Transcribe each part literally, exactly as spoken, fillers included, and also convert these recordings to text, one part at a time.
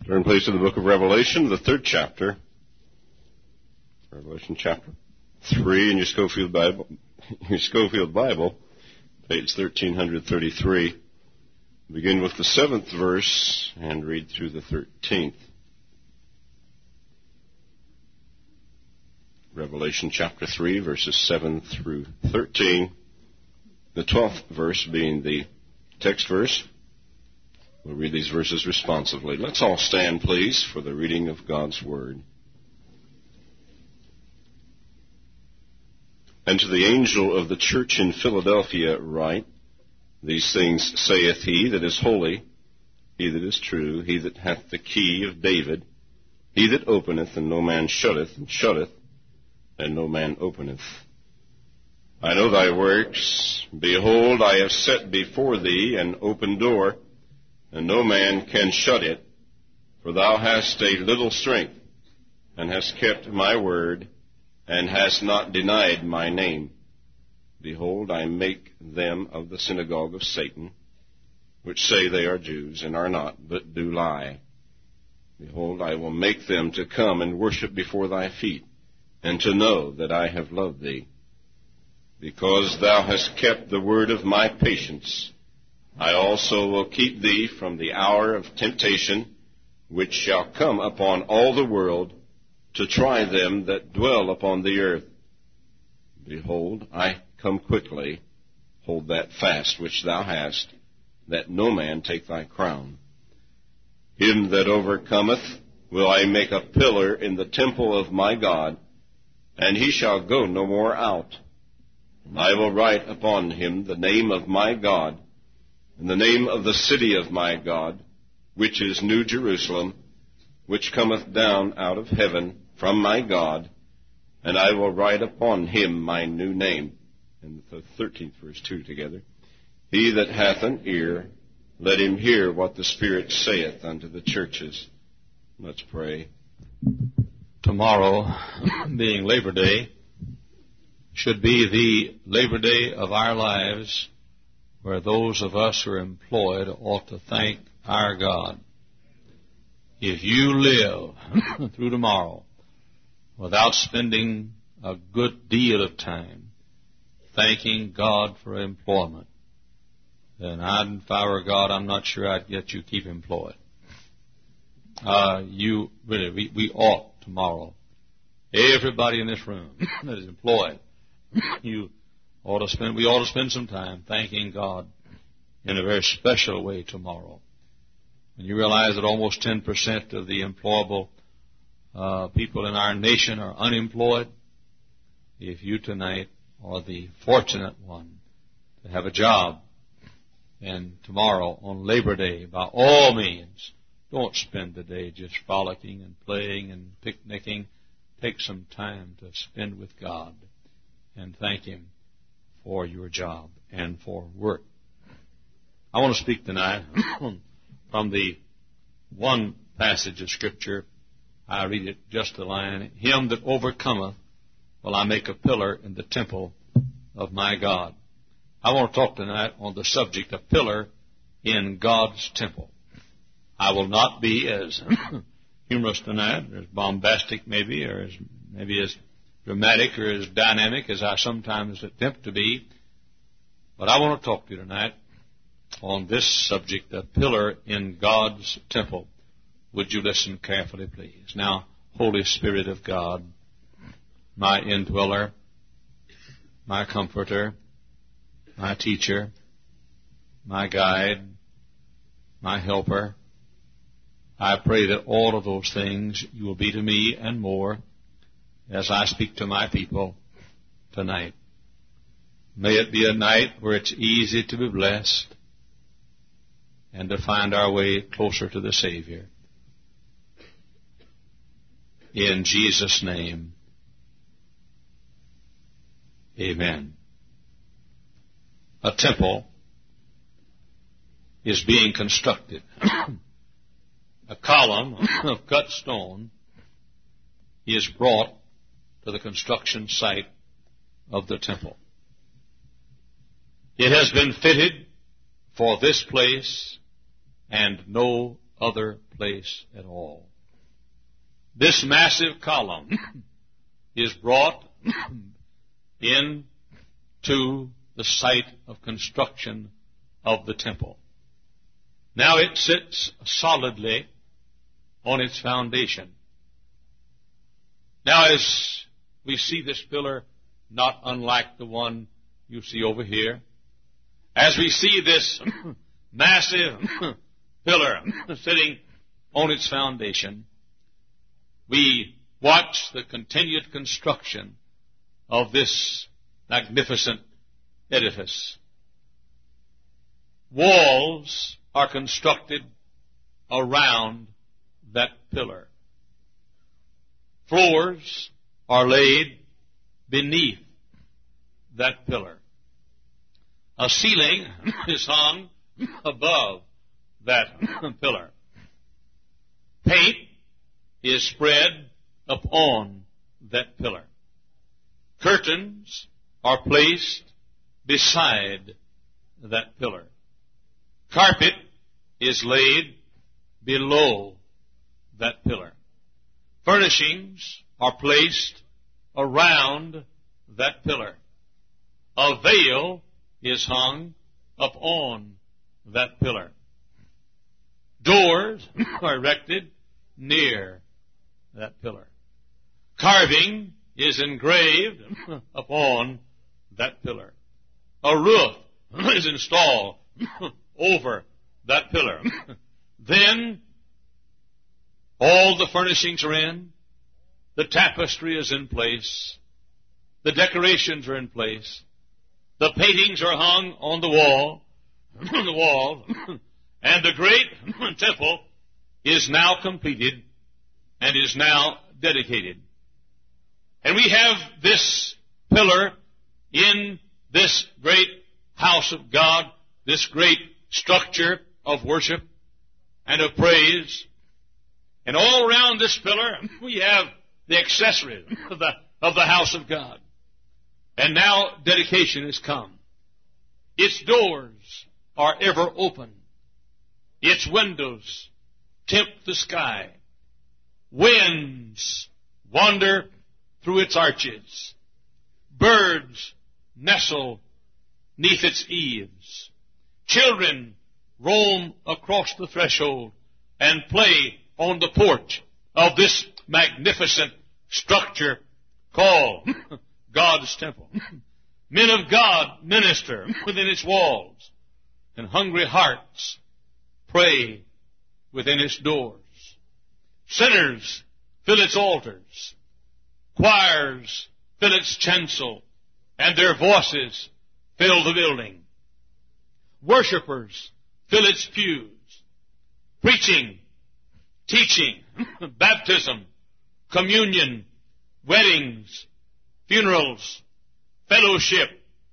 Turn please to the book of Revelation, the third chapter. Revelation chapter three in your Schofield Bible, your Schofield Bible, page thirteen thirty-three. Begin with the seventh verse and read through the thirteenth. Revelation chapter three, verses seven through thirteen. The twelfth verse being the text verse. We'll read these verses responsively. Let's all stand, please, for the reading of God's Word. And to the angel of the church in Philadelphia write, These things saith he that is holy, he that is true, he that hath the key of David, he that openeth, and no man shutteth, and shutteth, and no man openeth. I know thy works. Behold, I have set before thee an open door, and no man can shut it. For thou hast a little strength, and hast kept my word, and hast not denied my name. Behold, I make them of the synagogue of Satan, which say they are Jews, and are not, but do lie. Behold, I will make them to come and worship before thy feet, and to know that I have loved thee. Because thou hast kept the word of my patience, I also will keep thee from the hour of temptation, which shall come upon all the world, to try them that dwell upon the earth. Behold, I come quickly. Hold that fast which thou hast, that no man take thy crown. Him that overcometh will I make a pillar in the temple of my God, and he shall go no more out. I will write upon him the name of my God, and the name of the city of my God, which is New Jerusalem, which cometh down out of heaven from my God, and I will write upon him my new name. And the thirteenth verse, two together. He that hath an ear, let him hear what the Spirit saith unto the churches. Let's pray. Tomorrow, being Labor Day, should be the Labor Day of our lives, where those of us who are employed ought to thank our God. If you live through tomorrow without spending a good deal of time thanking God for employment, then I, if I were God, I'm not sure I'd get you keep employed. Uh, you really, we, we ought tomorrow, everybody in this room that is employed, you ought to spend, we ought to spend some time thanking God in a very special way tomorrow. When you realize that almost ten percent of the employable uh, people in our nation are unemployed, if you tonight are the fortunate one to have a job, and tomorrow on Labor Day, by all means, don't spend the day just frolicking and playing and picnicking. Take some time to spend with God and thank Him for your job and for work. I want to speak tonight from the one passage of Scripture. I read it just a line. Him that overcometh will I make a pillar in the temple of my God. I want to talk tonight on the subject of pillar in God's temple. I will not be as humorous tonight, or as bombastic maybe, or as maybe as dramatic or as dynamic as I sometimes attempt to be. But I want to talk to you tonight on this subject, a pillar in God's temple. Would you listen carefully, please? Now, Holy Spirit of God, my indweller, my comforter, my teacher, my guide, my helper, I pray that all of those things you will be to me and more as I speak to my people tonight. May it be a night where it's easy to be blessed and to find our way closer to the Savior. In Jesus' name, amen. A temple is being constructed. A column of cut stone is brought to the construction site of the temple. It has been fitted for this place and no other place at all. This massive column is brought into the site of construction of the temple. Now it sits solidly on its foundation. Now as we see this pillar, not unlike the one you see over here, as we see this massive pillar sitting on its foundation, we watch the continued construction of this magnificent edifice. Walls are constructed around that pillar. Floors are laid beneath that pillar. A ceiling is hung above that pillar. Paint is spread upon that pillar. Curtains are placed beside that pillar. Carpet is laid below that pillar. Furnishings are placed around that pillar. A veil is hung upon that pillar. Doors are erected near that pillar. Carving is engraved upon that pillar. A roof is installed over that pillar. Then all the furnishings are in. The tapestry is in place. The decorations are in place. The paintings are hung on the wall, on the wall, and the great temple is now completed and is now dedicated. And we have this pillar in this great house of God, this great structure of worship and of praise. And all around this pillar, we have the accessories of the, of the house of God. And now dedication has come. Its doors are ever open. Its windows tempt the sky. Winds wander through its arches. Birds nestle neath its eaves. Children roam across the threshold and play on the porch of this magnificent structure called God's temple. Men of God minister within its walls, and hungry hearts pray within its doors. Sinners fill its altars. Choirs fill its chancel, and their voices fill the building. Worshippers fill its pews. Preaching, teaching, baptism, communion, weddings, funerals, fellowship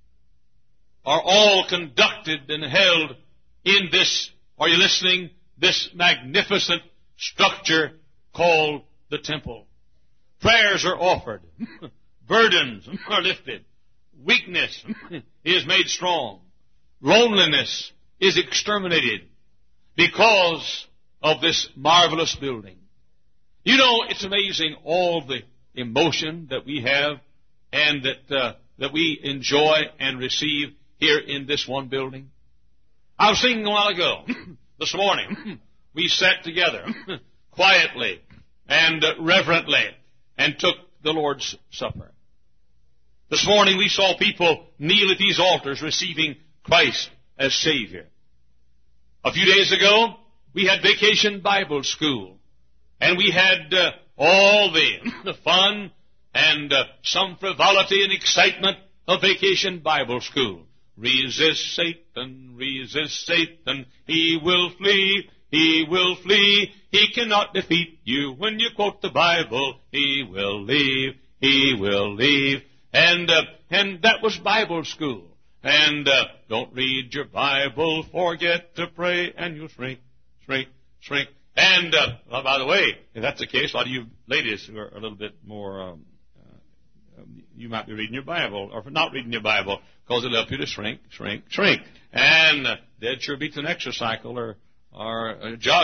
are all conducted and held in this, are you listening, this magnificent structure called the temple. Prayers are offered. Burdens are lifted. Weakness is made strong. Loneliness is exterminated because of this marvelous building. You know, it's amazing all the emotion that we have and that uh, that we enjoy and receive here in this one building. I was thinking a while ago, this morning, we sat together quietly and uh, reverently and took the Lord's Supper. This morning we saw people kneel at these altars receiving Christ as Savior. A few days ago, we had Vacation Bible School, and we had uh, all the, the fun and uh, some frivolity and excitement of Vacation Bible School. Resist Satan, resist Satan, he will flee, he will flee. He cannot defeat you when you quote the Bible. He will leave, he will leave. And uh, and that was Bible school. And uh, don't read your Bible, forget to pray, and you'll shrink, shrink, shrink. And, uh, well, by the way, if that's the case, a lot of you ladies who are a little bit more, um, uh, you might be reading your Bible, or not reading your Bible, because it'll help you to shrink, shrink, shrink. And uh, that sure beats an exercycle or, or uh, jogging.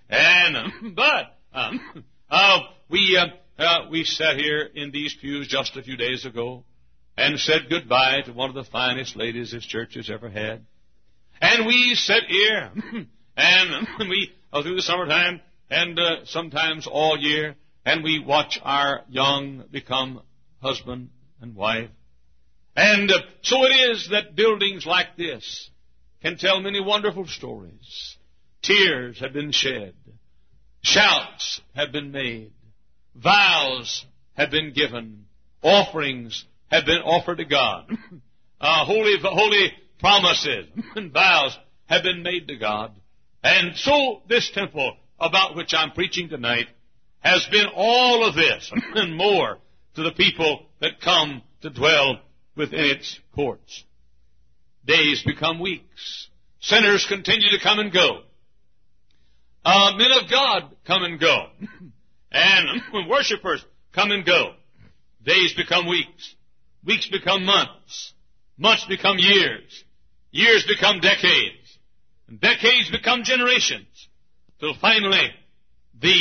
And, um, but, um, uh, we, uh, uh, we sat here in these pews just a few days ago and said goodbye to one of the finest ladies this church has ever had. And we sit here, and we, uh, through the summertime, and uh, sometimes all year, and we watch our young become husband and wife. And uh, so it is that buildings like this can tell many wonderful stories. Tears have been shed. Shouts have been made. Vows have been given. Offerings have been offered to God. Uh, holy, holy promises and vows have been made to God. And so this temple about which I'm preaching tonight has been all of this and more to the people that come to dwell within its courts. Days become weeks. Sinners continue to come and go. Uh, men of God come and go. And worshipers come and go. Days become weeks. Weeks become months. Months become years. Years become decades. And decades become generations. Till finally the,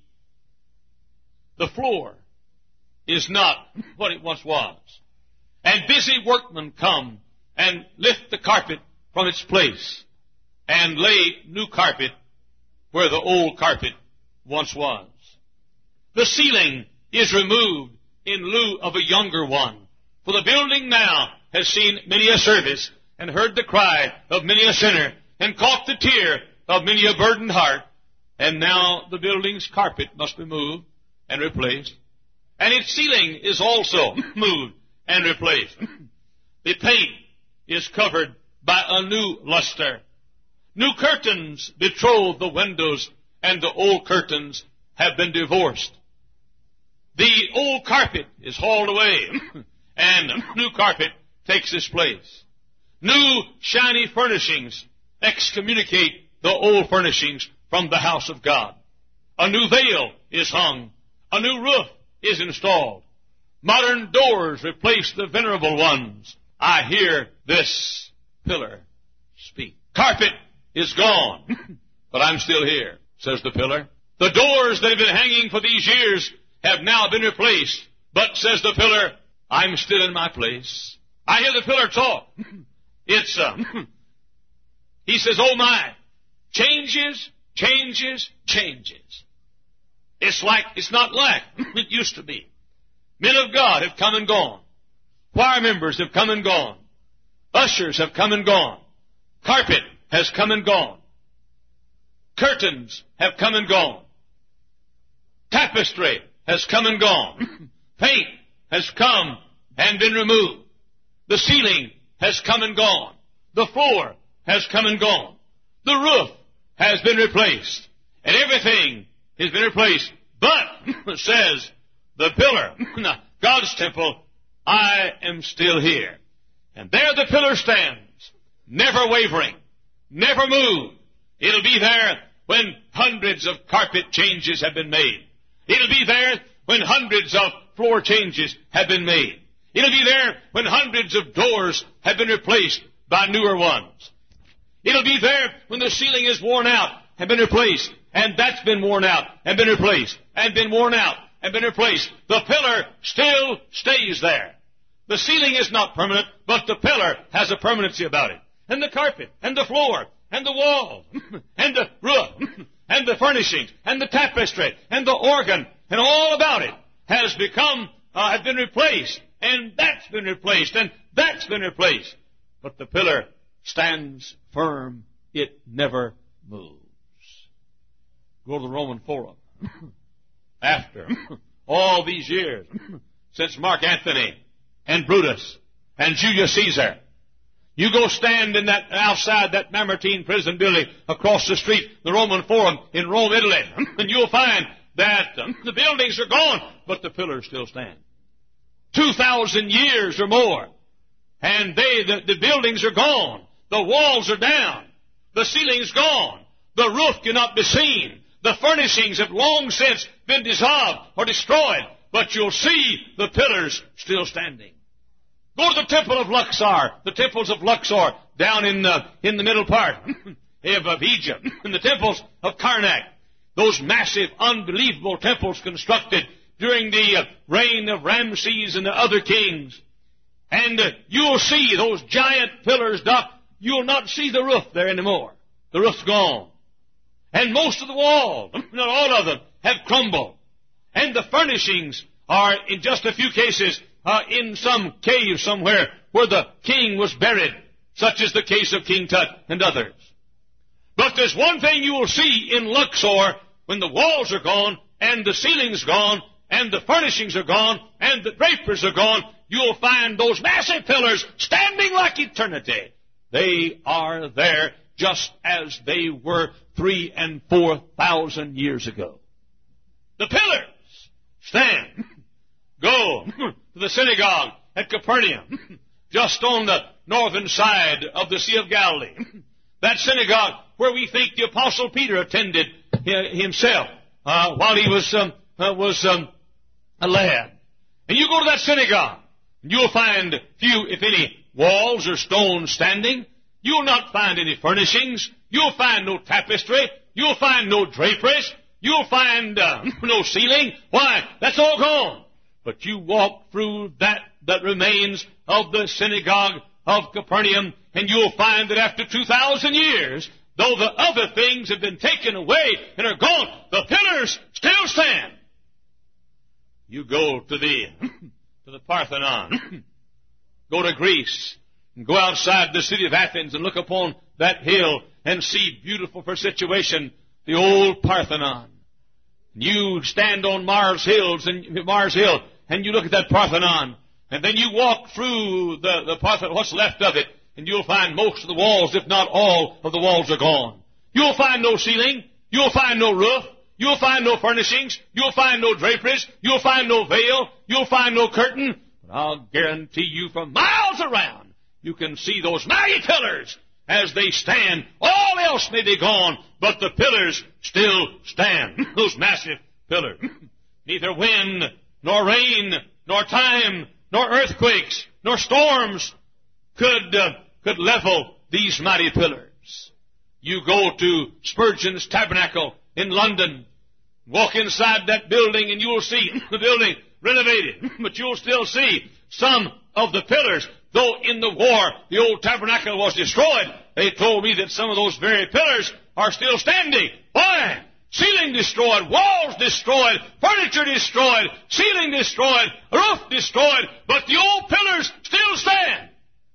the floor is not what it once was. And busy workmen come and lift the carpet from its place and lay new carpet where the old carpet once was. The ceiling is removed in lieu of a younger one. For the building now has seen many a service and heard the cry of many a sinner and caught the tear of many a burdened heart. And now the building's carpet must be moved and replaced. And its ceiling is also moved and replaced. The paint is covered by a new luster. New curtains betroth the windows, and the old curtains have been divorced. The old carpet is hauled away, and new carpet takes its place. New shiny furnishings excommunicate the old furnishings from the house of God. A new veil is hung. A new roof is installed. Modern doors replace the venerable ones. I hear this pillar speak. Carpet is gone, but I'm still here, says the pillar. The doors that have been hanging for these years have now been replaced, but, says the pillar, I'm still in my place. I hear the pillar talk. It's, um, he says, oh my, changes, changes, changes. It's like, it's not like it used to be. Men of God have come and gone. Choir members have come and gone. Ushers have come and gone. Carpet has come and gone. Curtains have come and gone. Tapestry has come and gone. Paint has come and been removed. The ceiling has come and gone. The floor has come and gone. The roof has been replaced. And everything has been replaced. But, says the pillar, God's temple, I am still here. And there the pillar stands, never wavering, never moved. It'll be there when hundreds of carpet changes have been made. It'll be there when hundreds of floor changes have been made. It'll be there when hundreds of doors have been replaced by newer ones. It'll be there when the ceiling is worn out and been replaced, and that's been worn out and been replaced, and been worn out and been replaced. The pillar still stays there. The ceiling is not permanent, but the pillar has a permanency about it. And the carpet, and the floor, and the wall, and the roof, and the furnishings, and the tapestry, and the organ, and all about it has become, uh, have been replaced. And that's been replaced, and that's been replaced. But the pillar stands firm. It never moves. Go to the Roman Forum. After all these years, since Mark Antony and Brutus and Julius Caesar, you go stand in that outside that Mamertine prison building across the street, the Roman Forum in Rome, Italy, and you'll find that um, the buildings are gone, but the pillars still stand. Two thousand years or more, and they the, the buildings are gone. The walls are down. The ceiling's gone. The roof cannot be seen. The furnishings have long since been dissolved or destroyed, but you'll see the pillars still standing. Go to the temple of Luxor, the temples of Luxor down in the, in the middle part of, of Egypt, and the temples of Karnak. those massive, unbelievable temples constructed during the uh, reign of Ramses and the other kings. And uh, you'll see those giant pillars, Doc. You'll not see the roof there anymore. The roof's gone. And most of the walls, not all of them, have crumbled. And the furnishings are, in just a few cases, uh, in some cave somewhere where the king was buried, such as the case of King Tut and others. But there's one thing you will see in Luxor when the walls are gone and the ceilings gone and the furnishings are gone and the draperies are gone. You'll find those massive pillars standing like eternity. They are there just as they were three and four thousand years ago. The pillars stand. Go to the synagogue at Capernaum, just on the northern side of the Sea of Galilee. That synagogue where we think the Apostle Peter attended himself uh, while he was um, uh, was um, a lad. And you go to that synagogue, and you'll find few, if any, walls or stones standing. You'll not find any furnishings. You'll find no tapestry. You'll find no draperies. You'll find uh, no ceiling. Why? That's all gone. But you walk through that that remains of the synagogue of Capernaum, and you'll find that after two thousand years, though the other things have been taken away and are gone, the pillars still stand. You go to the to the Parthenon, go to Greece, and go outside the city of Athens and look upon that hill and see, beautiful for situation, the old Parthenon. You stand on Mars Hills and Mars Hill, and you look at that Parthenon, and then you walk through the, the Parthenon, what's left of it, and you'll find most of the walls, if not all of the walls, are gone. You'll find no ceiling. You'll find no roof. You'll find no furnishings. You'll find no draperies. You'll find no veil. You'll find no curtain. But I'll guarantee you, for miles around, you can see those mighty pillars as they stand. All else may be gone, but the pillars still stand. Those massive pillars. Neither wind, nor rain, nor time, nor earthquakes, nor storms could uh, could level these mighty pillars. You go to Spurgeon's Tabernacle in London, walk inside that building, and you'll see the building renovated, but you'll still see some of the pillars. Though in the war the old tabernacle was destroyed, they told me that some of those very pillars are still standing. Why? Ceiling destroyed, walls destroyed, furniture destroyed, ceiling destroyed, roof destroyed, but the old pillars still stand.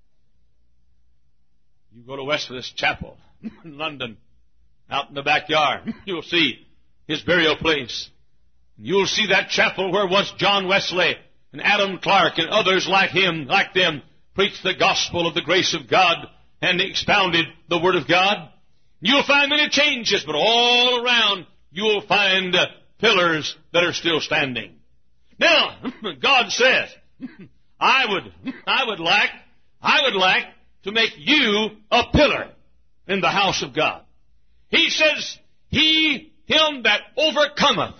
You go to Westminster Chapel in London, out in the backyard, you'll see his burial place. You'll see that chapel where once John Wesley and Adam Clark and others like him, like them, preached the gospel of the grace of God and expounded the Word of God. You'll find many changes, but all around you'll find uh, pillars that are still standing. Now, God says, I would, I would like, I would like to make you a pillar in the house of God. He says, He, him that overcometh,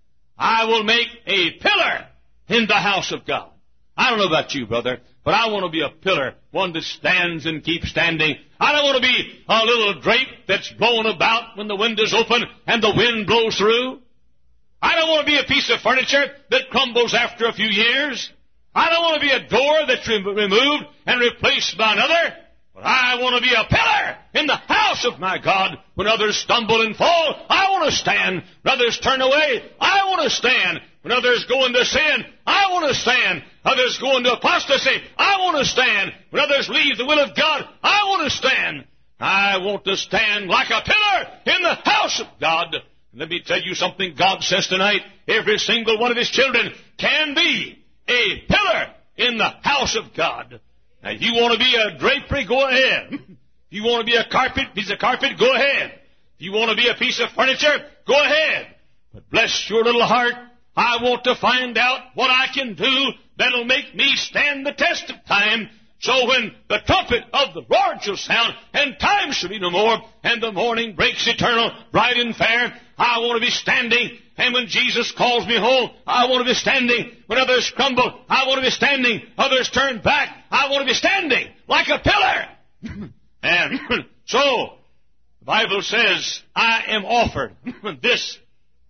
I will make a pillar in the house of God. I don't know about you, brother, but I want to be a pillar, one that stands and keeps standing. I don't want to be a little drape that's blown about when the windows open and the wind blows through. I don't want to be a piece of furniture that crumbles after a few years. I don't want to be a door that's re- removed and replaced by another. But I want to be a pillar in the house of my God. When others stumble and fall, I want to stand. When others turn away, I want to stand. When others go into sin, I want to stand. Others go into apostasy, I want to stand. When others leave the will of God, I want to stand. I want to stand like a pillar in the house of God. And let me tell you something God says tonight. Every single one of His children can be a pillar in the house of God. Now, if you want to be a drapery, go ahead. If you want to be a carpet, piece of carpet, go ahead. If you want to be a piece of furniture, go ahead. But bless your little heart, I want to find out what I can do that'll make me stand the test of time. So when the trumpet of the Lord shall sound, and time shall be no more, and the morning breaks eternal, bright and fair, I want to be standing. And when Jesus calls me home, I want to be standing. When others crumble, I want to be standing. Others turn back, I want to be standing like a pillar. And so, the Bible says, I am offered this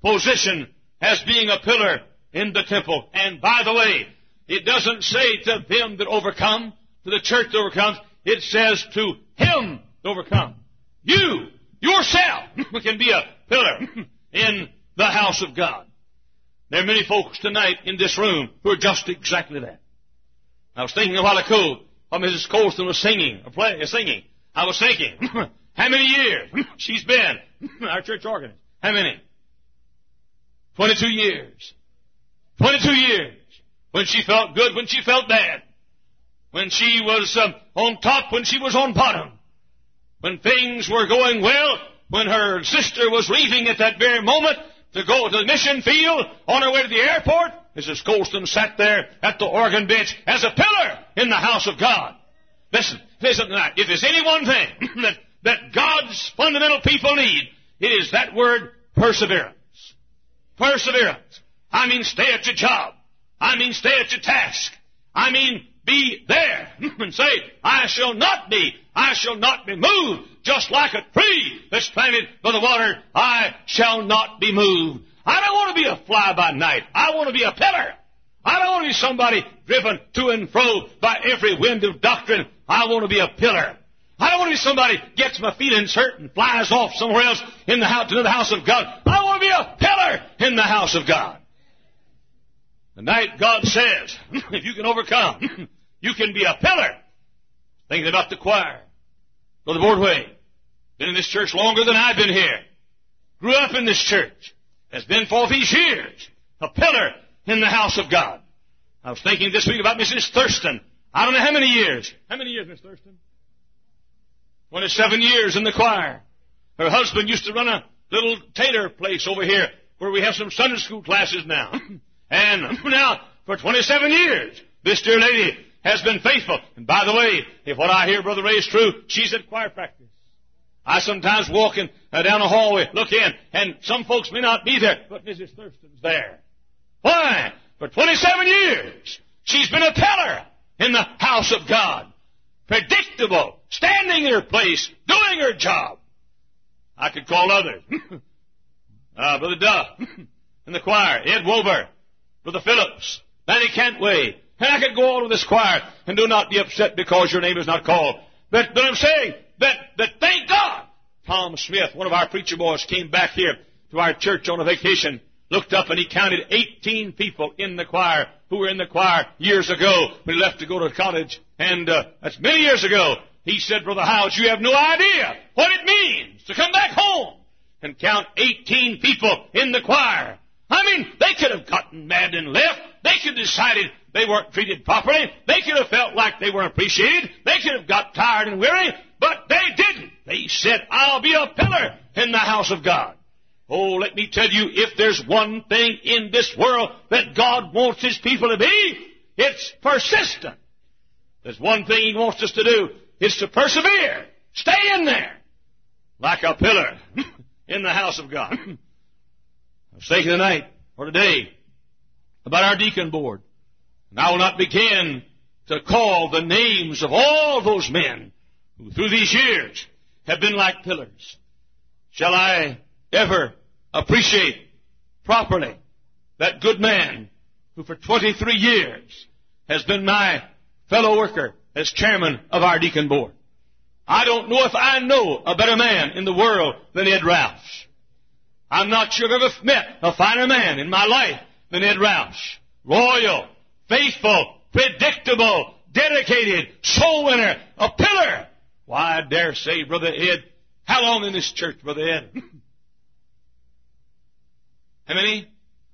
position as being a pillar in the temple. And by the way, it doesn't say to them that overcome, to the church that overcomes. It says to him that overcomes. You, yourself, can be a pillar in the house of God. There are many folks tonight in this room who are just exactly that. I was thinking a while ago while Missus Colston was singing, or play, singing. I was thinking, how many years she's been our church organist? How many? Twenty-two years. Twenty-two years. When she felt good, when she felt bad. When she was um, on top, when she was on bottom. When things were going well, when her sister was leaving at that very moment to go to the mission field on her way to the airport, Missus Colston sat there at the organ bench as a pillar in the house of God. Listen, listen tonight. If there's any one thing that, that God's fundamental people need, it is that word perseverance. Perseverance. I mean, stay at your job. I mean, stay at your task. I mean, be there and say, I shall not be, I shall not be moved. Just like a tree that's planted by the water, I shall not be moved. I don't want to be a fly by night. I want to be a pillar. I don't want to be somebody driven to and fro by every wind of doctrine. I want to be a pillar. I don't want to be somebody gets my feelings hurt and flies off somewhere else in the house, to the house of God. I want to be a pillar in the house of God. Tonight God says, if you can overcome, you can be a pillar. Thinking about the choir. Brother Bordway, been in this church longer than I've been here. Grew up in this church. Has been for these years a pillar in the house of God. I was thinking this week about Missus Thurston. I don't know how many years. How many years, Miss Thurston? twenty-seven years in the choir. Her husband used to run a little tailor place over here where we have some Sunday school classes now. And now, for twenty-seven years, this dear lady has been faithful. And by the way, if what I hear, Brother Ray, is true, she's at choir practice. I sometimes walk in, uh, down the hallway, look in, and some folks may not be there, but Missus Thurston's there. Why? For twenty-seven years, she's been a pillar in the house of God. Predictable, standing in her place, doing her job. I could call others. uh, Brother Duff in the choir, Ed Wober, Brother Phillips, Danny Cantway. And I could go on with this choir, and do not be upset because your name is not called. But, but I'm saying that, that thank God, Tom Smith, one of our preacher boys, came back here to our church on a vacation, looked up and he counted eighteen people in the choir who were in the choir years ago when he left to go to college. And uh, that's many years ago. He said, Brother Howes, you have no idea what it means to come back home and count eighteen people in the choir. I mean, they could have gotten mad and left. They could have decided they weren't treated properly. They could have felt like they weren't appreciated. They could have got tired and weary, but they didn't. They said, I'll be a pillar in the house of God. Oh, let me tell you, if there's one thing in this world that God wants His people to be, it's persistent. There's one thing He wants us to do, is to persevere. Stay in there like a pillar in the house of God. I was thinking tonight, or today, about our deacon board. And I will not begin to call the names of all those men who through these years have been like pillars. Shall I ever appreciate properly that good man who for twenty-three years has been my fellow worker as chairman of our deacon board? I don't know if I know a better man in the world than Ed Roush. I'm not sure I've ever met a finer man in my life than Ed Roush. Loyal, faithful, predictable, dedicated, soul winner, a pillar. Why, I dare say, Brother Ed, how long in this church, Brother Ed? How many?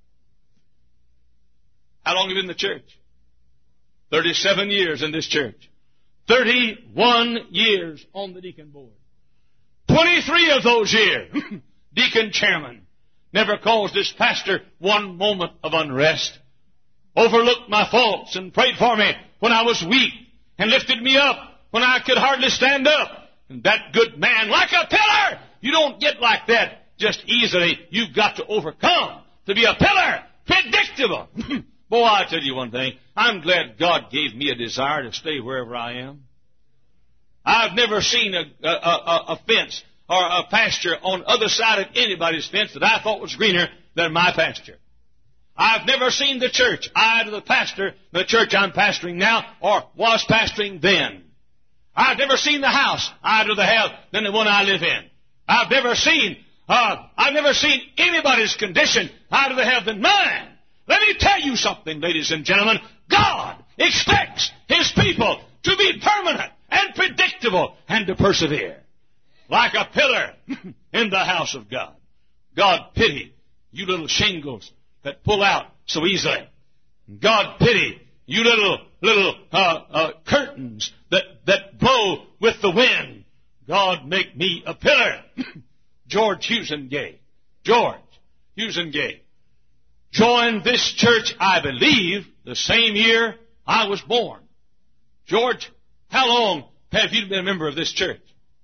How long have you been in the church? Thirty-seven years in this church. Thirty-one years on the deacon board. Twenty-three of those years, deacon chairman. Never caused this pastor one moment of unrest. Overlooked my faults and prayed for me when I was weak and lifted me up when I could hardly stand up. And that good man, like a pillar, you don't get like that just easily. You've got to overcome to be a pillar, predictable. Boy, I'll tell you one thing. I'm glad God gave me a desire to stay wherever I am. I've never seen a, a, a, a fence or a pasture on the other side of anybody's fence that I thought was greener than my pastor. I've never seen the church eye to the pastor, the church I'm pastoring now, or was pastoring then. I've never seen the house eye to the house than the one I live in. I've never seen, uh, I've never seen anybody's condition eye to the hell than mine. Let me tell you something, ladies and gentlemen. God expects His people to be permanent and predictable and to persevere. Like a pillar in the house of God. God pity you little shingles that pull out so easily. God pity you little, little, uh, uh, curtains that, that blow with the wind. God make me a pillar. George Hughesengay. George Hughesengay joined this church, I believe, the same year I was born. George, how long have you been a member of this church?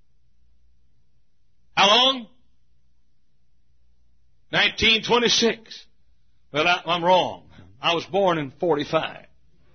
How long? nineteen twenty-six. Well, I, I'm wrong. I was born in forty-five.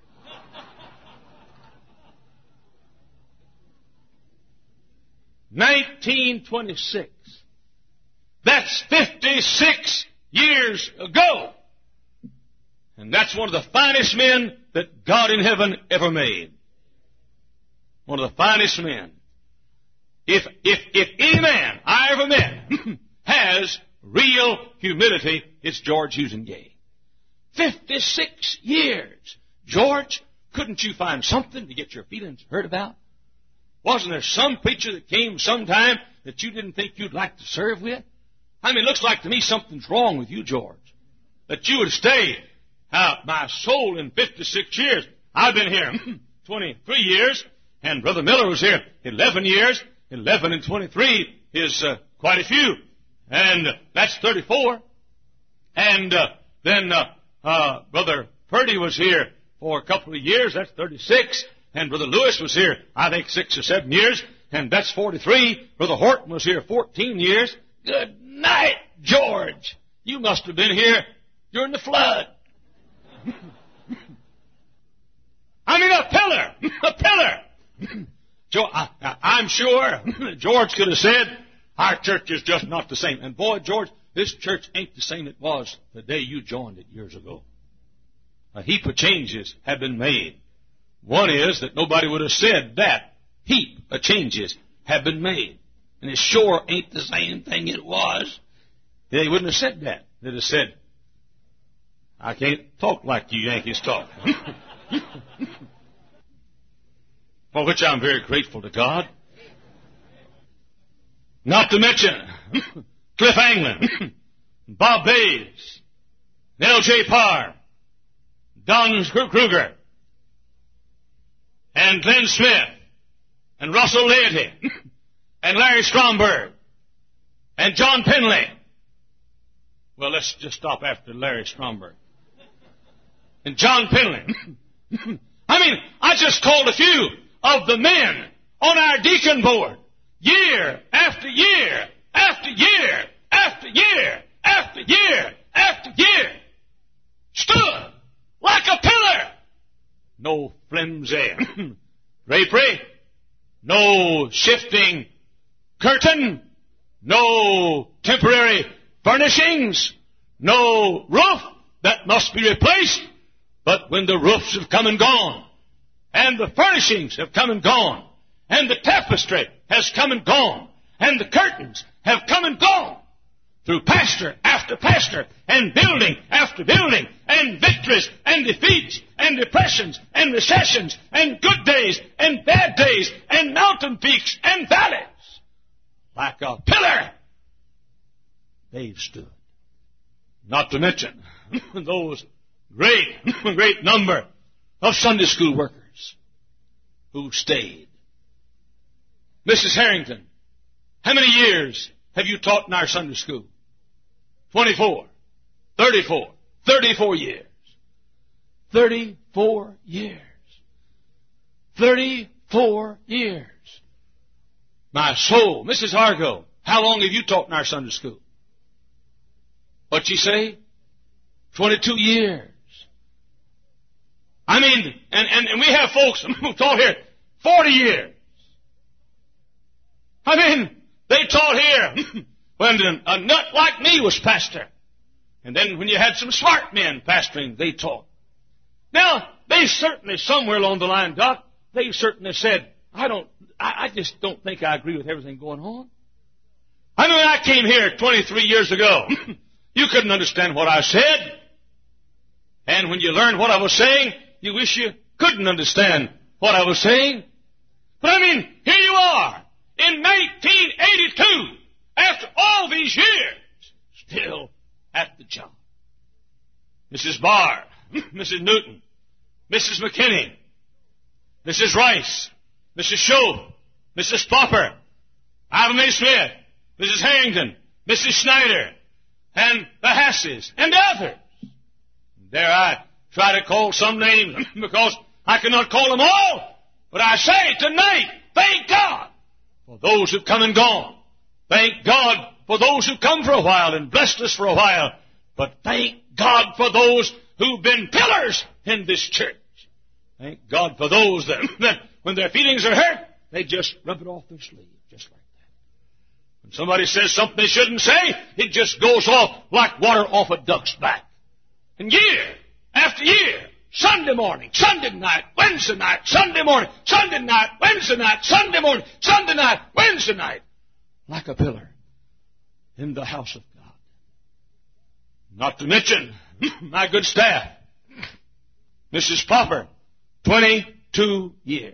nineteen twenty-six. That's fifty-six years ago. And that's one of the finest men that God in heaven ever made. One of the finest men. If, if, if any man I ever met has real humility, it's George Hughesengay. Fifty-six years. George, couldn't you find something to get your feelings hurt about? Wasn't there some preacher that came sometime that you didn't think you'd like to serve with? I mean, it looks like to me something's wrong with you, George. That you would stay. Uh, my soul, in fifty-six years. I've been here twenty-three years, and Brother Miller was here eleven years. eleven and twenty-three is uh, quite a few. And uh, that's thirty-four. And uh, then uh, uh, Brother Purdy was here for a couple of years. That's thirty-six. And Brother Lewis was here, I think, six or seven years. And that's forty-three. Brother Horton was here fourteen years. Good night, George. You must have been here during the flood. I mean, a pillar. A pillar. Jo- I, I, I'm sure George could have said, our church is just not the same. And boy, George, this church ain't the same it was the day you joined it years ago. A heap of changes have been made. One is that nobody would have said that heap of changes have been made. And it sure ain't the same thing it was. They wouldn't have said that. They'd have said, I can't talk like you Yankees talk. For which I'm very grateful to God. Not to mention Cliff Anglin, Bob Bays, L J Parr, Don Kruger, and Glenn Smith, and Russell Laity, and Larry Stromberg, and John Penley. Well, let's just stop after Larry Stromberg. And John Penley. I mean, I just called a few of the men on our deacon board. Year after year, after year, after year, after year, after year. Stood like a pillar. No flimsy drapery. No shifting curtain. No temporary furnishings. No roof that must be replaced. But when the roofs have come and gone, and the furnishings have come and gone, and the tapestry has come and gone, and the curtains have come and gone, through pastor after pastor, and building after building, and victories, and defeats, and depressions, and recessions, and good days, and bad days, and mountain peaks, and valleys, like a pillar, they've stood. Not to mention those great, great number of Sunday school workers who stayed. Missus Harrington, how many years have you taught in our Sunday school? twenty-four, thirty-four, thirty-four years. thirty-four years. thirty-four years. My soul, Missus Argo, how long have you taught in our Sunday school? What'd she say? twenty-two years. I mean, and, and, and we have folks who taught here forty years. I mean, they taught here when a nut like me was pastor. And then when you had some smart men pastoring, they taught. Now, they certainly, somewhere along the line, Doc, they certainly said, I don't, I, I just don't think I agree with everything going on. I mean, when I came here twenty-three years ago, you couldn't understand what I said. And when you learned what I was saying, you wish you couldn't understand what I was saying. But I mean, here you are, in nineteen eighty-two, after all these years, still at the job. Missus Barr, Missus Newton, Missus McKinney, Missus Rice, Missus Shope, Missus Popper, Ivan May Smith, Missus Harrington, Missus Schneider, and the Hasses, and others. There I try to call some names because I cannot call them all. But I say tonight, thank God for those who've come and gone. Thank God for those who've come for a while and blessed us for a while. But thank God for those who've been pillars in this church. Thank God for those that, that when their feelings are hurt, they just rub it off their sleeve, just like that. When somebody says something they shouldn't say, it just goes off like water off a duck's back. And year after year, Sunday morning, Sunday night, Wednesday night, Sunday morning, Sunday night, Wednesday night, Sunday morning, Sunday night, Wednesday night, like a pillar in the house of God. Not to mention my good staff, Missus Popper, twenty-two years.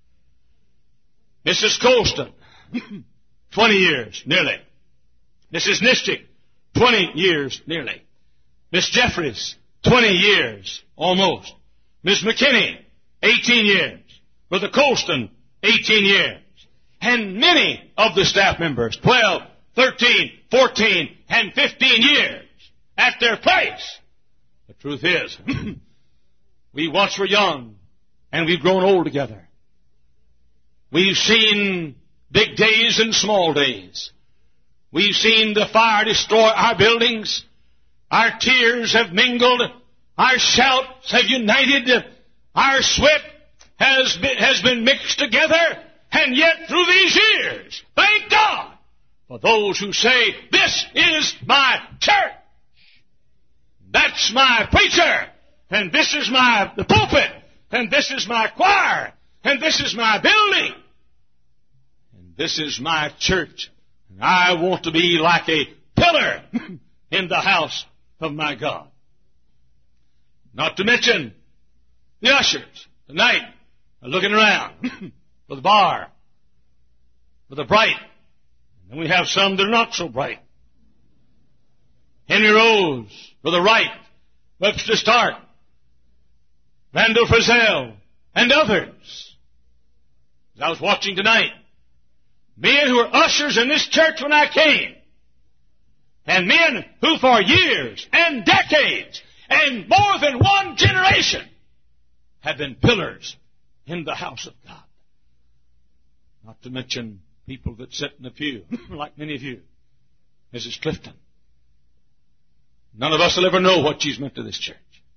Missus Colston, twenty years, nearly. Missus Nistick, twenty years, nearly. Miss Jeffries, twenty years, almost. Miss McKinney, eighteen years. Brother Colston, eighteen years. And many of the staff members, twelve, thirteen, fourteen, and fifteen years at their place. The truth is, we once were young, and we've grown old together. We've seen big days and small days. We've seen the fire destroy our buildings. Our tears have mingled. Our shouts have united. Our sweat has been, has been mixed together. And yet through these years, thank God for those who say, this is my church. That's my preacher. And this is my the pulpit. And this is my choir. And this is my building. And this is my church. And I want to be like a pillar in the house of my God. Not to mention the ushers tonight are looking around for the bar, for the bright. And then we have some that are not so bright. Henry Rose, for the right, Webster Stark, Randall Frizzell, and others. As I was watching tonight, men who were ushers in this church when I came, and men who for years and decades and more than one generation have been pillars in the house of God. Not to mention people that sit in the pew, like many of you. Missus Clifton. None of us will ever know what she's meant to this church.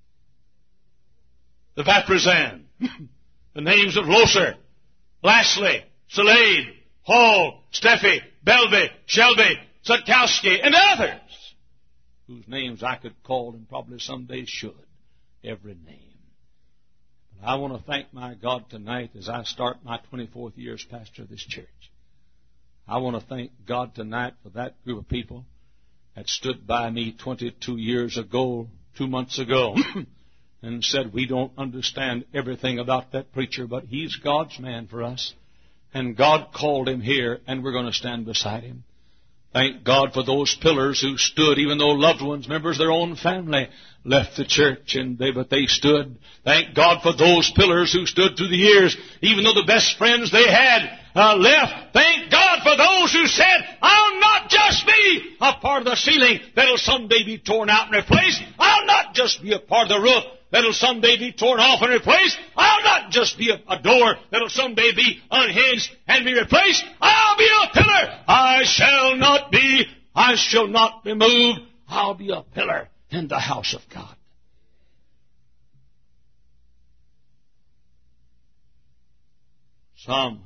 The Vaprizan, the names of Loser, Lashley, Salade, Hall, Steffi, Belby, Shelby, Sutkowski, and others, whose names I could call and probably someday should, every name. But I want to thank my God tonight as I start my twenty-fourth year as pastor of this church. I want to thank God tonight for that group of people that stood by me twenty-two years ago, two months ago, and said, we don't understand everything about that preacher, but he's God's man for us. And God called him here, and we're going to stand beside him. Thank God for those pillars who stood, even though loved ones, members of their own family, left the church, and they, but they stood. Thank God for those pillars who stood through the years, even though the best friends they had uh, left. Thank God for those who said, I'll not just be a part of the ceiling that'll someday be torn out and replaced. I'll not just be a part of the roof that'll someday be torn off and replaced. I'll not just be a, a door that'll someday be unhinged and be replaced. I'll be a pillar. I shall not be, I shall not be moved. I'll be a pillar in the house of God. Some,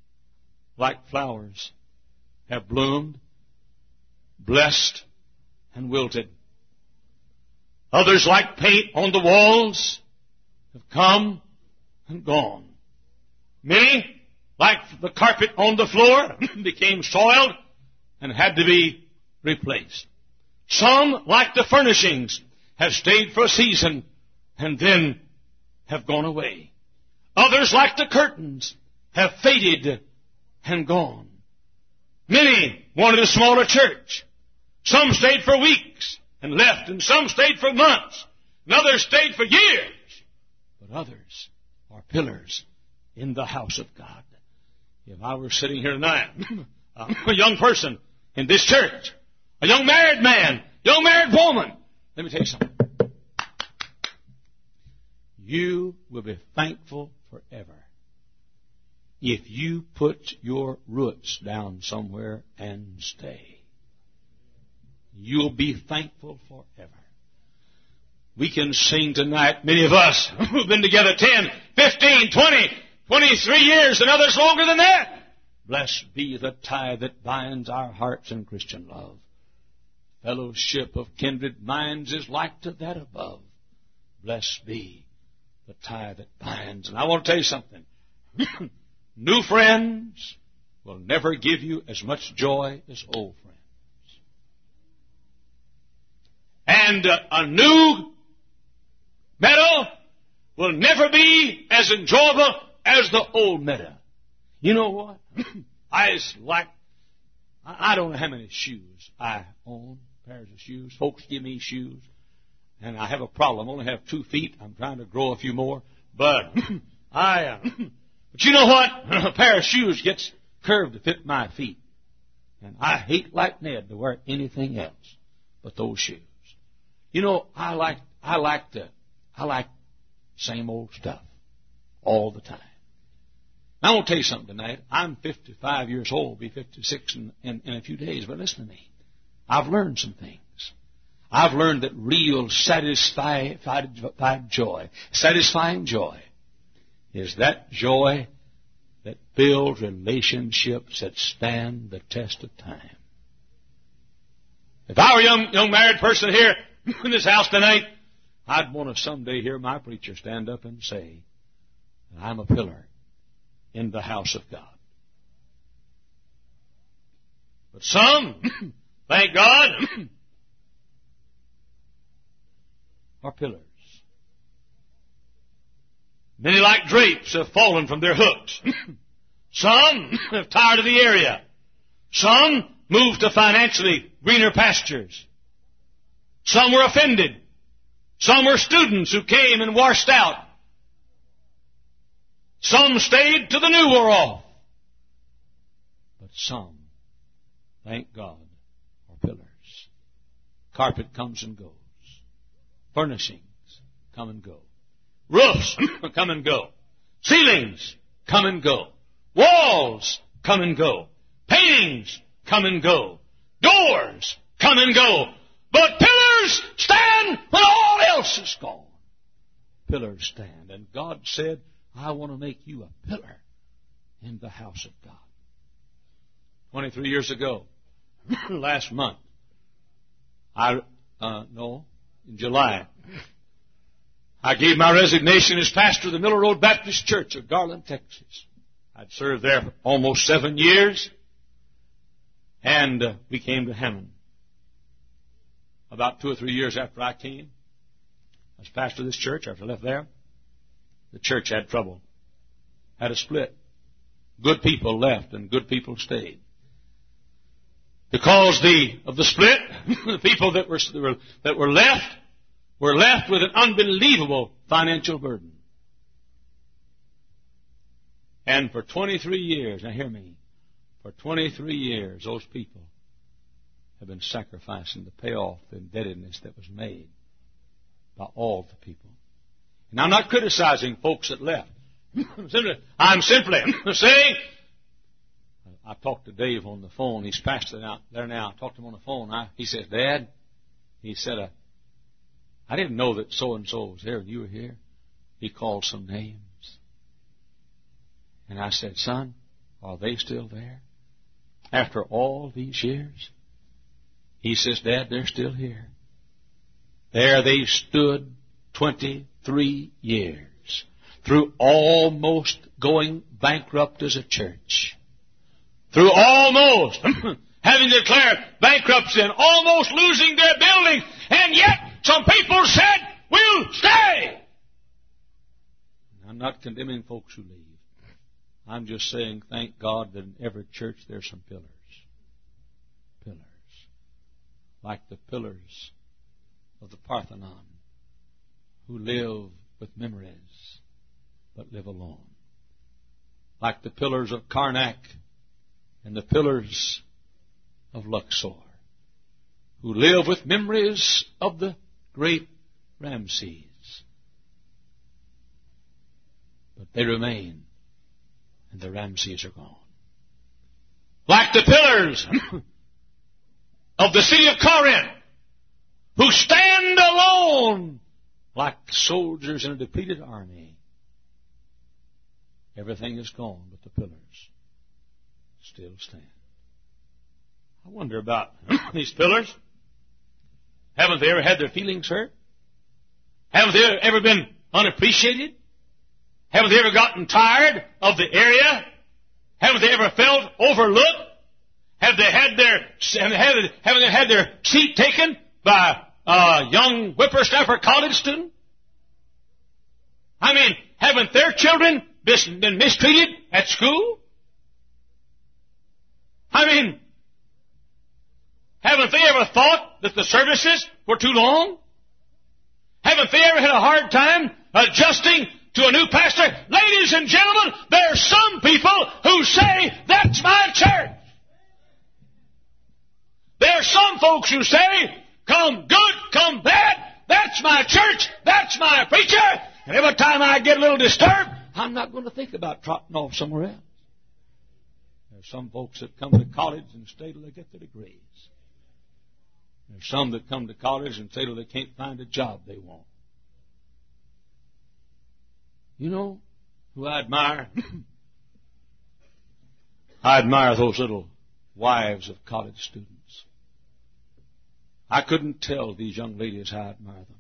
like flowers, have bloomed, blessed, and wilted. Others, like paint on the walls, have come and gone. Many, like the carpet on the floor, became soiled and had to be replaced. Some, like the furnishings, have stayed for a season and then have gone away. Others, like the curtains, have faded and gone. Many wanted a smaller church. Some stayed for weeks and left, and some stayed for months, and others stayed for years. But others are pillars in the house of God. If I were sitting here tonight, a young person in this church, a young married man, young married woman, let me tell you something. You will be thankful forever if you put your roots down somewhere and stay. You'll be thankful forever. We can sing tonight, many of us who've been together ten, fifteen, twenty, twenty-three years, and others longer than that. Blessed be the tie that binds our hearts in Christian love. Fellowship of kindred minds is like to that above. Blessed be the tie that binds. And I want to tell you something. New friends will never give you as much joy as old friends. And uh, a new meadow will never be as enjoyable as the old meadow. You know what? I just like, I don't know how many shoes I own, pairs of shoes. Folks give me shoes, and I have a problem. I only have two feet. I'm trying to grow a few more. But I, uh, but you know what? A pair of shoes gets curved to fit my feet. And I hate like Ned to wear anything else but those shoes. You know, I like, I like the, I like same old stuff all the time. Now, I want to tell you something tonight. I'm fifty-five years old, be fifty-six in, in, in a few days, but listen to me. I've learned some things. I've learned that real satisfied joy, satisfying joy, is that joy that builds relationships that stand the test of time. If I were a young, young married person here in this house tonight, I'd want to someday hear my preacher stand up and say, I'm a pillar in the house of God. But some, thank God, are pillars. Many, like drapes, have fallen from their hooks. Some have tired of the area. Some moved to financially greener pastures. Some were offended. Some were students who came and washed out. Some stayed till the new wore off. But some, thank God, are pillars. Carpet comes and goes. Furnishings come and go. Roofs come and go. Ceilings come and go. Walls come and go. Paintings come and go. Doors come and go. But pillars stand when all else is gone. Pillars stand. And God said, I want to make you a pillar in the house of God. Twenty-three years ago, last month, I, uh, no, in July, I gave my resignation as pastor of the Miller Road Baptist Church of Garland, Texas. I'd served there for almost seven years, and uh, we came to Hammond. About two or three years after I came, as pastor of this church, after I left there, the church had trouble, had a split. Good people left and good people stayed. Because the, of the split, the people that were, that were left were left with an unbelievable financial burden. And for twenty-three years, now hear me, for twenty-three years, those people have been sacrificing to pay off the indebtedness that was made by all the people. And I'm not criticizing folks that left. I'm simply saying, I talked to Dave on the phone. He's pastoring out there now. I talked to him on the phone. I, he said, Dad, he said, uh, I didn't know that so-and-so was there and you were here. He called some names. And I said, son, are they still there? After all these years? He says, Dad, they're still here. There they stood twenty-three years through almost going bankrupt as a church. Through almost having declared bankruptcy and almost losing their building. And yet some people said, we'll stay. I'm not condemning folks who leave. I'm just saying, thank God that in every church there's some pillars. Pillars. Like the pillars of the Parthenon, who live with memories, but live alone. Like the pillars of Karnak and the pillars of Luxor, who live with memories of the great Ramses. But they remain, and the Ramses are gone. Like the pillars of the city of Corinth, who stand alone like soldiers in a depleted army. Everything is gone, but the pillars still stand. I wonder about these pillars. Haven't they ever had their feelings hurt? Haven't they ever been unappreciated? Haven't they ever gotten tired of the area? Haven't they ever felt overlooked? Have they had their haven't they had their seat taken by a young whippersnapper college student? I mean, haven't their children been mistreated at school? I mean, haven't they ever thought that the services were too long? Haven't they ever had a hard time adjusting to a new pastor? Ladies and gentlemen, there are some people who say, that's my church. There are some folks who say, come good, come bad, that's my church, that's my preacher. And every time I get a little disturbed, I'm not going to think about trotting off somewhere else. There are some folks that come to college and stay till they get their degrees. There's some that come to college and say till they can't find a job they want. You know who I admire? I admire those little wives of college students. I couldn't tell these young ladies how I admire them.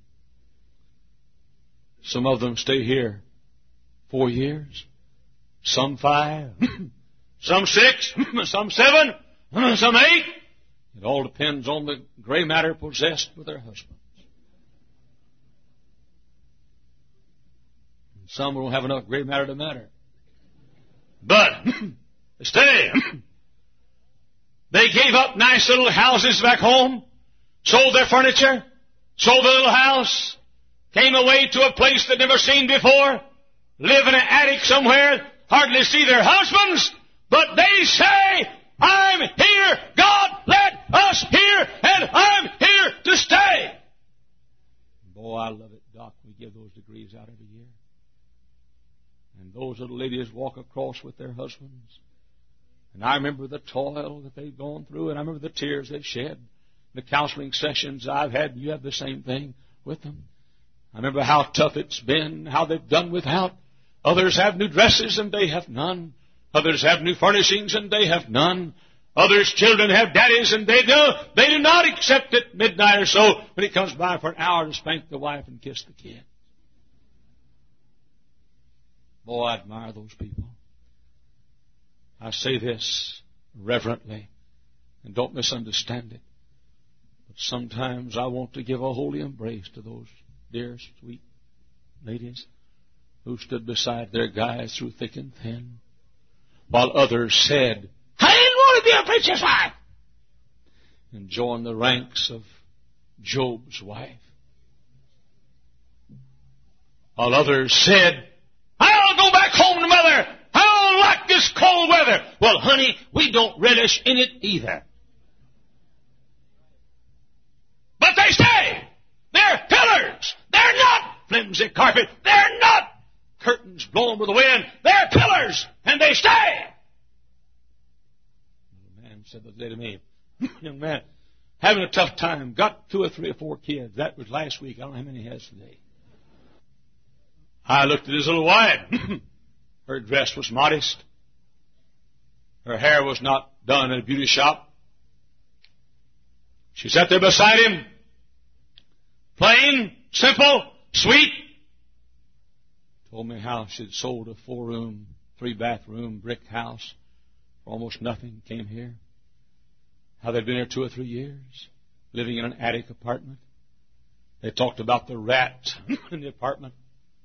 Some of them stay here four years, some five, some six, some seven, some eight. It all depends on the gray matter possessed with their husbands. And some don't have enough gray matter to matter. But they stay. They gave up nice little houses back home, sold their furniture, sold their little house, came away to a place they'd never seen before, live in an attic somewhere, hardly see their husbands, but they say, I'm here, God led us here, and I'm here to stay. Boy, I love it, Doc. We give those degrees out every year. And those little ladies walk across with their husbands. And I remember the toil that they've gone through, and I remember the tears they've shed. The counseling sessions I've had, you have the same thing with them. I remember how tough it's been, how they've done without. Others have new dresses and they have none. Others have new furnishings and they have none. Others' children have daddies and they do, they do not accept at midnight or so when he comes by for an hour to spank the wife and kiss the kid. Boy, I admire those people. I say this reverently, and don't misunderstand it. But sometimes I want to give a holy embrace to those dear, sweet ladies who stood beside their guys through thick and thin, while others said, I didn't want to be a preacher's wife, and joined the ranks of Job's wife. While others said, I'll go back home to mother. I don't like this cold weather. Well, honey, we don't relish in it either. But they stay. They're pillars. They're not flimsy carpet. They're not curtains blown with the wind. They're pillars, and they stay. The man said the other day to me, young man, having a tough time, got two or three or four kids. That was last week. I don't know how many he has today. I looked at his little wife. Her dress was modest. Her hair was not done in a beauty shop. She sat there beside him. Plain, simple, sweet. Told me how she'd sold a four-room, three-bathroom brick house for almost nothing, came here. How they'd been here two or three years, living in an attic apartment. They talked about the rats in the apartment.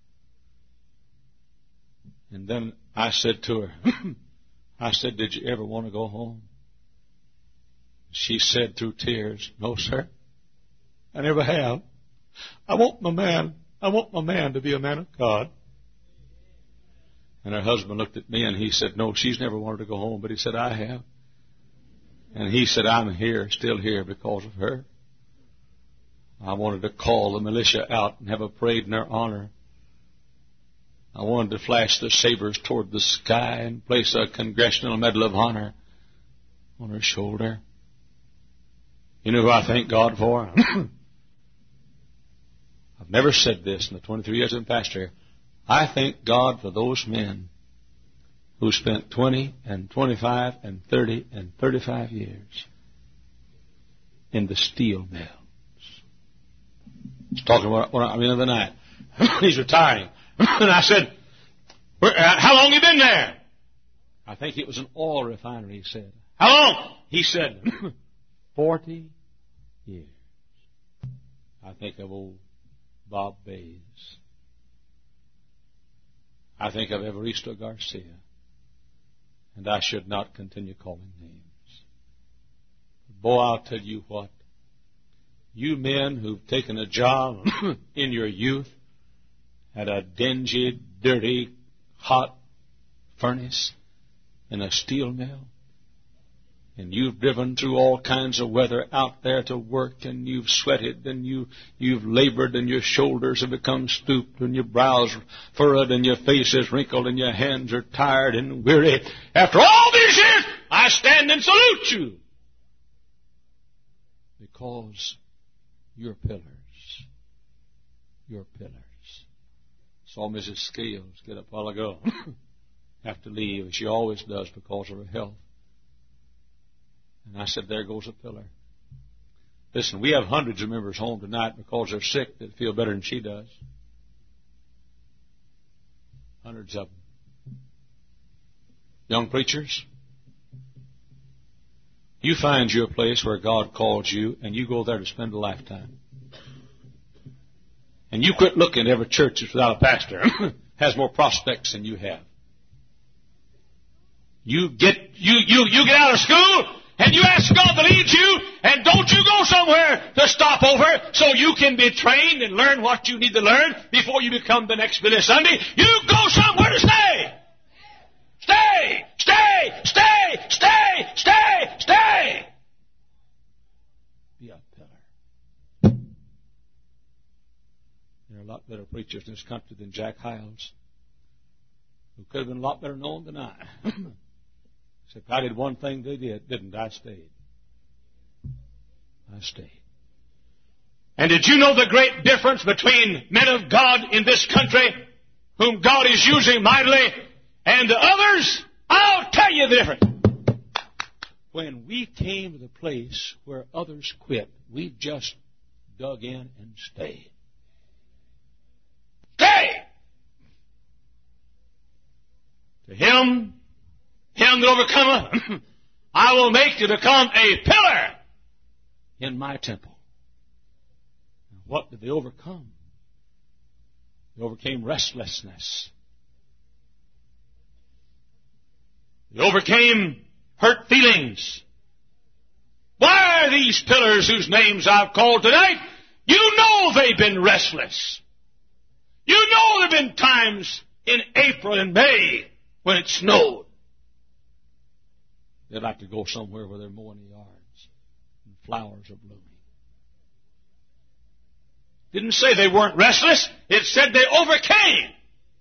And then I said to her, I said, did you ever want to go home? She said through tears, no, sir, I never have. I want my man, I want my man to be a man of God. And her husband looked at me and he said, no, she's never wanted to go home, but he said, I have. And he said, I'm here, still here because of her. I wanted to call the militia out and have a parade in their honor. I wanted to flash the sabers toward the sky and place a Congressional Medal of Honor on her shoulder. You know who I thank God for? I've never said this in the twenty-three years I've been pastor. I thank God for those men who spent twenty and twenty-five and thirty and thirty-five years in the steel mills. I was talking about I mean, the other night. He's retiring. And I said, how long you been there? I think it was an oil refinery, he said. How long? He said, forty years. I think of old Bob Bays. I think of Evaristo Garcia. And I should not continue calling names. Boy, I'll tell you what. You men who've taken a job in your youth at a dingy, dirty, hot furnace in a steel mill, and you've driven through all kinds of weather out there to work, and you've sweated, and you, you've labored, and your shoulders have become stooped, and your brows furrowed, and your face is wrinkled, and your hands are tired and weary. After all these years, I stand and salute you. Because you're pillars. You're pillars. Saw Missus Scales get up a while ago. Have to leave, as she always does because of her health. And I said, there goes a pillar. Listen, we have hundreds of members home tonight because they're sick that feel better than she does. Hundreds of them. Young preachers, you find you a place where God calls you, and you go there to spend a lifetime. And you quit looking at every church that's without a pastor has more prospects than you have. You get you you you get out of school and you ask God to lead you, and don't you go somewhere to stop over so you can be trained and learn what you need to learn before you become the next Billy Sunday. You go somewhere to stay. Stay, stay, stay, stay, stay, stay. Be a pillar. There are a lot better preachers in this country than Jack Hyles, who could have been a lot better known than I. Except I did one thing they did, didn't I? I stayed. I stayed. And did you know the great difference between men of God in this country, whom God is using mightily, and others? I'll tell you the difference. When we came to the place where others quit, we just dug in and stayed. Stay! To him, him that overcometh, I will make to become a pillar in my temple. And what did they overcome? They overcame restlessness. They overcame hurt feelings. Why are these pillars whose names I've called tonight? You know they've been restless. You know there have been times in April and May when it snowed. They'd like to go somewhere where there are mowing the yards and flowers are blooming. Didn't say they weren't restless. It said they overcame.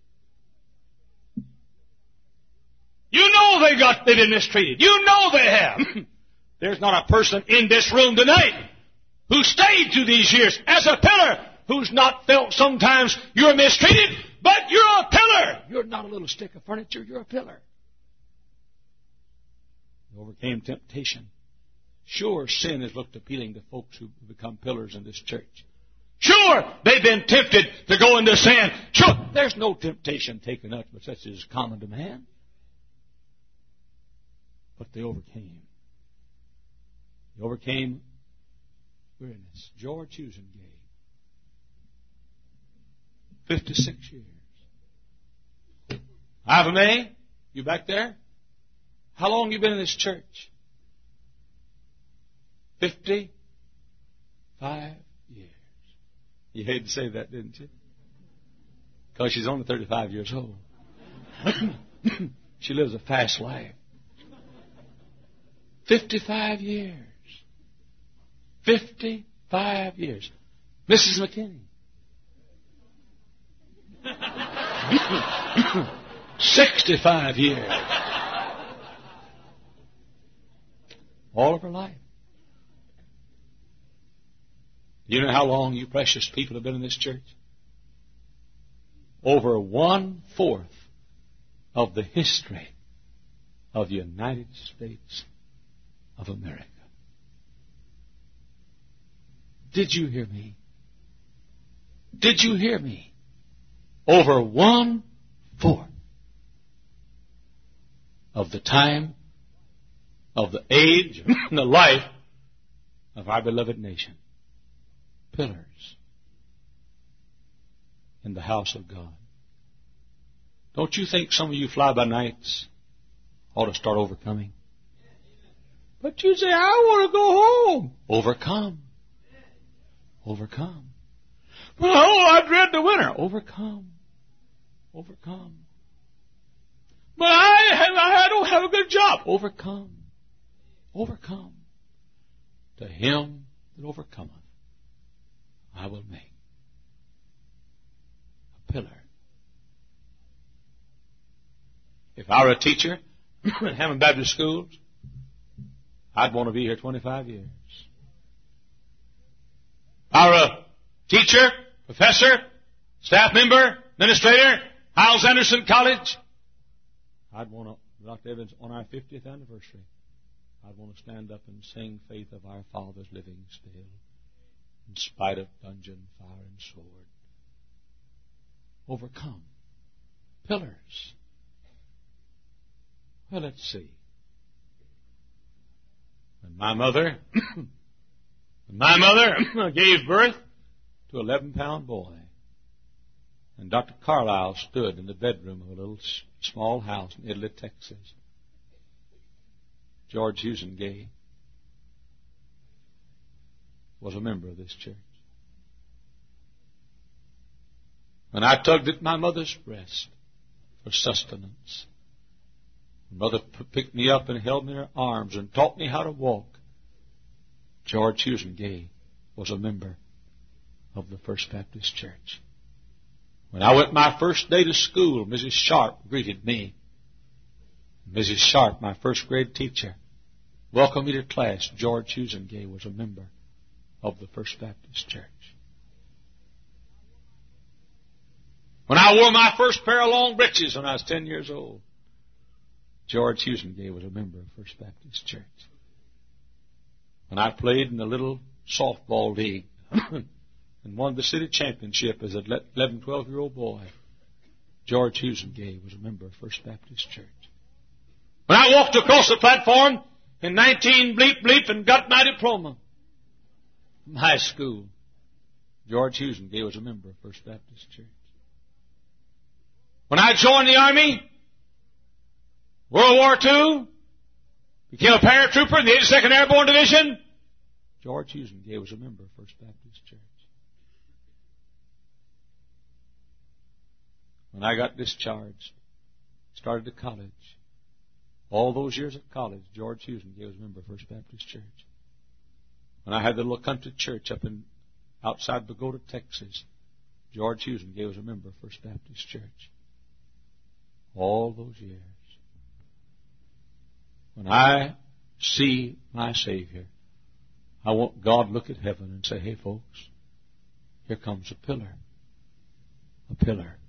You know they got they've been mistreated. You know they have. There's not a person in this room tonight who stayed through these years as a pillar who's not felt sometimes you're mistreated, but you're a pillar. You're not a little stick of furniture. You're a pillar. You overcame temptation. Sure, sin has looked appealing to folks who become pillars in this church. Sure, they've been tempted to go into sin. Sure, there's no temptation taken up but such as is common to man. But they overcame. They overcame weariness. George Huisengay, fifty-six years. Ivan May, you back there? How long have you been in this church? Fifty-five years. You hated to say that, didn't you? Because she's only thirty-five years old. She lives a fast life. Fifty-five years. Fifty-five years. Missus McKinney. Sixty-five years. All of her life. You know how long you precious people have been in this church? Over one-fourth of the history of the United States of America. Did you hear me? Did you hear me? Over one-fourth of the time, of the age, and the life of our beloved nation. Pillars in the house of God. Don't you think some of you fly-by-nights ought to start overcoming? But you say, I want to go home. Overcome. Overcome. Well, oh, I dread the winter. Overcome. Overcome. But I, have, I don't have a good job. Overcome. Overcome. To him that overcometh, I will make a pillar. If I were a teacher in Hammond Baptist Schools, I'd want to be here twenty-five years. If I were a teacher, professor, staff member, administrator, Hyles Anderson College, I'd want to, Doctor Evans, on our fiftieth anniversary, I'd want to stand up and sing Faith of Our Fathers Living Still, in spite of dungeon, fire, and sword. Overcome. Pillars. Well, let's see. When my mother, when my mother gave birth to an eleven-pound boy, and Doctor Carlisle stood in the bedroom of a little small house in Italy, Texas, George Huisengay was a member of this church. When I tugged at my mother's breast for sustenance, Mother picked me up and held me in her arms and taught me how to walk. George Huisengay was a member of the First Baptist Church. When I went my first day to school, Missus Sharp greeted me. Missus Sharp, my first grade teacher, welcomed me to class. George Huisengay was a member of the First Baptist Church. When I wore my first pair of long breeches when I was ten years old, George Huisengay was a member of First Baptist Church. When I played in the little softball league and won the city championship as an eleven, twelve-year-old boy, George Huisengay was a member of First Baptist Church. When I walked across the platform in nineteen bleep bleep and got my diploma from high school, George Huisengay was a member of First Baptist Church. When I joined the Army, World War Two, became a paratrooper in the eighty-second Airborne Division, George Huisengay was a member of First Baptist Church. When I got discharged, started to college, all those years at college, George Huisengay was a member of First Baptist Church. When I had the little country church up in outside Bogota, Texas, George Huisengay was a member of First Baptist Church. All those years. When I see my Savior, I want God to look at heaven and say, hey folks, here comes a pillar. A pillar.